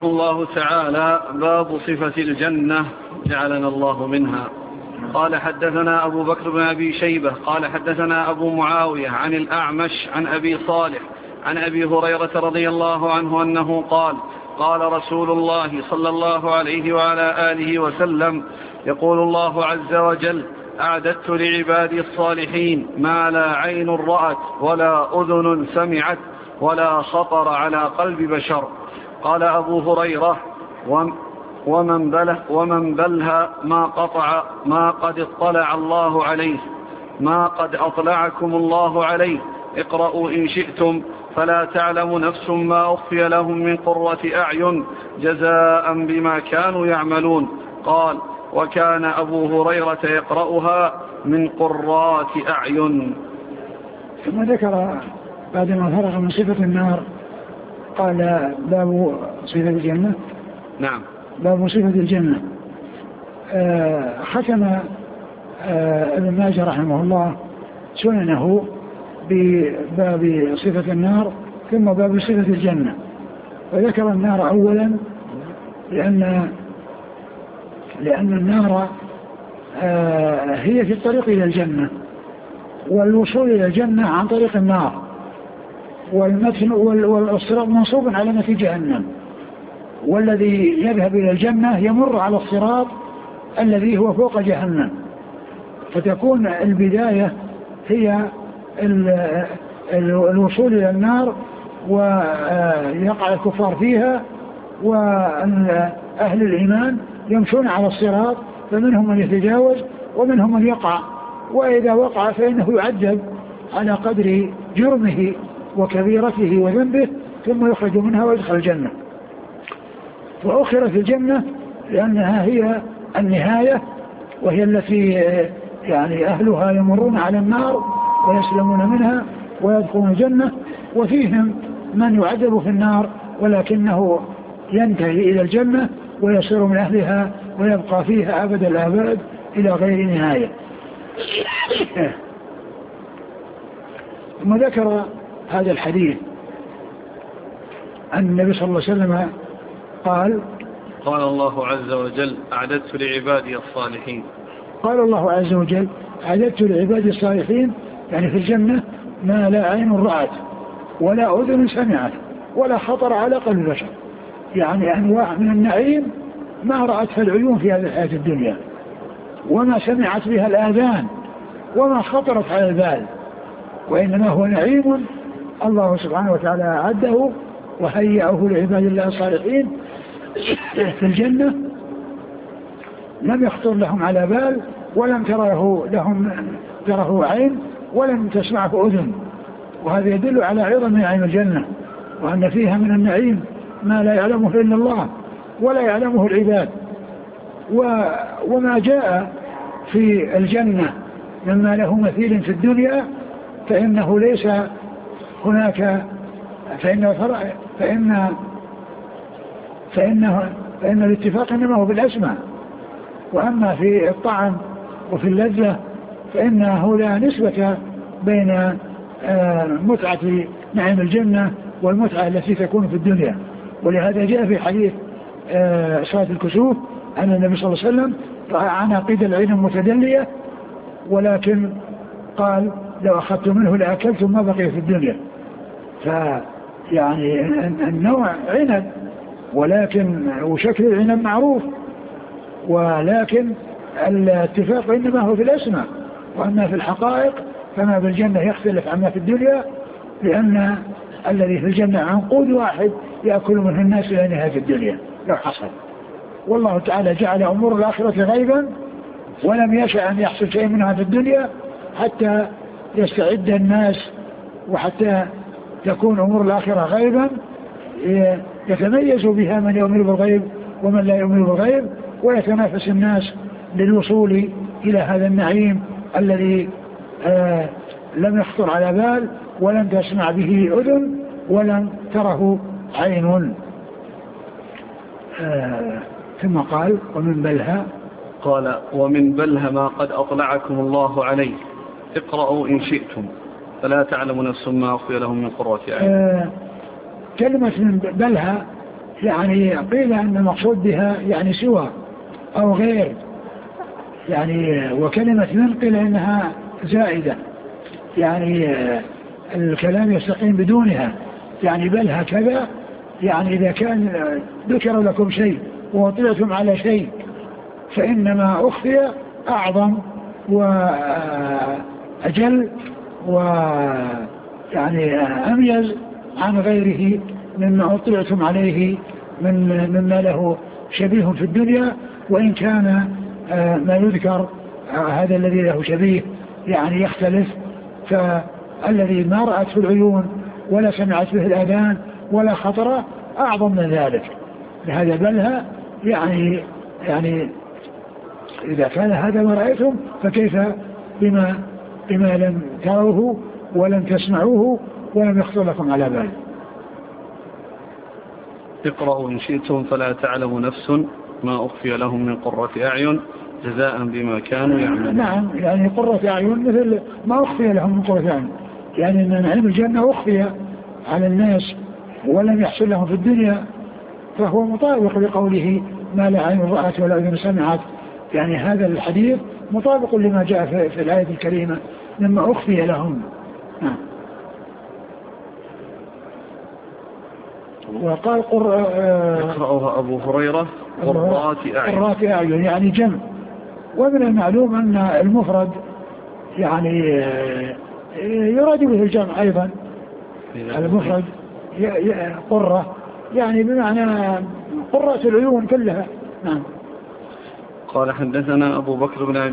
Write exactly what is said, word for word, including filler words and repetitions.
الله تعالى باب صفة الجنة جعلنا الله منها. قال حدثنا أبو بكر بن أبي شيبة قال حدثنا أبو معاوية عن الأعمش عن أبي صالح عن أبي هريرة رضي الله عنه أنه قال قال رسول الله صلى الله عليه وعلى آله وسلم يقول الله عز وجل أعددت لعبادي الصالحين ما لا عين رأت ولا أذن سمعت ولا خطر على قلب بشر. قال أبو هريرة ومن بله ومن بلها ما قطع ما قد اطلع الله عليه ما قد أطلعكم الله عليه اقرأوا إن شئتم فلا تعلم نفس ما أخفي لهم من قرة أعين جزاء بما كانوا يعملون. قال وكان أبو هريرة يقرأها من قرات أعين. ثم ذكر بعد ما فرغ من صفة النار قال باب صفة الجنة. نعم باب صفة الجنة. آه ختم آه ابن ماجه رحمه الله سننه بباب صفة النار ثم باب صفة الجنة، وذكر النار أولا لأن لأن النار آه هي في الطريق إلى الجنة، والوصول إلى الجنة عن طريق النار، والمتن والصراط منصوب على متن جهنم، والذي يذهب إلى الجنة يمر على الصراط الذي هو فوق جهنم، فتكون البداية هي الوصول إلى النار ويقع الكفار فيها، وأهل الإيمان يمشون على الصراط فمنهم من يتجاوز ومنهم من يقع، وإذا وقع فإنه يعذب على قدر جرمه وكبيرته وذنبه ثم يخرج منها ويدخل الجنة. وأخرت الجنة لأنها هي النهاية، وهي التي يعني أهلها يمرون على النار ويسلمون منها ويدخلون الجنة، وفيهم من يعذب في النار ولكنه ينتهي إلى الجنة ويصير من أهلها ويبقى فيها أبد الآباد إلى غير نهاية. ثم ذكر هذا الحديث أن النبي صلى الله عليه وسلم قال قال الله عز وجل أعددت لعبادي الصالحين. قال الله عز وجل أعددت لعبادي الصالحين، يعني في الجنة ما لا عين رأت ولا أذن سمعت ولا خطر على قلب بشر، يعني أنواع من النعيم ما رأتها العيون في هذه الحياة الدنيا، وما سمعت بها الآذان، وما خطرت على البال، وإنما هو نعيم الله سبحانه وتعالى أعده وهيئه لعباد الله الصالحين في الجنة، لم يخطر لهم على بال، ولم تره لهم تره عين، ولم تسمعه أذن. وهذا يدل على عظم نعيم الجنة، وأن فيها من النعيم ما لا يعلمه إلا الله ولا يعلمه العباد. وما جاء في الجنة مما له مثيل في الدنيا فإنه ليس هناك فإن فإن فإنه فإن الاتفاق إنما هو بالأسماء، وأما في الطعم وفي اللذة فإنه لا نسبة بين متعة نعيم الجنة والمتعة التي تكون في الدنيا. ولهذا جاء في حديث صلاة الكسوف أن النبي صلى الله عليه وسلم رأى عناقيد العين المتدلية، ولكن قال لو أخذت منه لأكلتم ما بقي في الدنيا. فيعني النوع عنب، ولكن وشكل العنب معروف، ولكن الاتفاق إنما هو في الأسماء، وأما في الحقائق فما بالجنة يختلف عما في الدنيا، لأن الذي في الجنة عنقود واحد يأكل منه الناس إلى نهاية الدنيا لو حصل. والله تعالى جعل أمور الآخرة غيبا، ولم يشاء أن يحصل شيء منها في الدنيا حتى يستعد الناس، وحتى تكون أمور الآخرة غيبا يتميز بها من يؤمن بالغيب ومن لا يؤمن بالغيب، ويتنافس الناس للوصول إلى هذا النعيم الذي آه لم يخطر على بال ولم تسمع به أذن ولم تره عين. آه ثم قال ومن بلها قال ومن بلها ما قد أطلعكم الله عليه اقرأوا إن شئتم فلا تعلم نفس ما أخفي لهم من قرة أعين. آه كلمة من بلها يعني قيل أن المقصود بها يعني سوى أو غير يعني، وكلمة من قيل إنها زائدة يعني الكلام يستقيم بدونها يعني، بل هكذا يعني إذا كان ذكر لكم شيء وطلعتم على شيء فإنما أخفي أعظم وأجل ويعني أميز عن غيره مما أطلعتم عليه من مما له شبيه في الدنيا، وإن كان ما يذكر هذا الذي له شبيه يعني يختلف، فالذي ما رأت في العيون ولا سمعت به الآذان ولا خطر أعظم من ذلك. لهذا بلها يعني يعني إذا كان هذا ما رأيتم فكيف بما, بما لم تروه ولم تسمعوه ولم يخطر لكم على بال. اقرأوا إن شئتم فلا تعلم نفس ما أخفي لهم من قرة أعين جزاء بما كانوا يعملون. نعم يعني قرة أعين مثل ما أخفي لهم من قرة أعين، يعني أن علم الجنة أخفي على الناس ولم يحصل لهم في الدنيا، فهو مطابق لقوله ما لا عين رأت ولا أذن سمعت، يعني هذا الحديث مطابق لما جاء في, في الآية الكريمة مما أخفي لهم. نعم. وقال قر... يقرأها أبو هريرة قرات أعين، قرات أعين يعني جمع، ومن المعلوم أن المفرد يعني يراد به الجمع أيضا، المفرد قرة يعني بمعنى قرة العيون كلها. نعم. قال حدثنا أبو بكر بن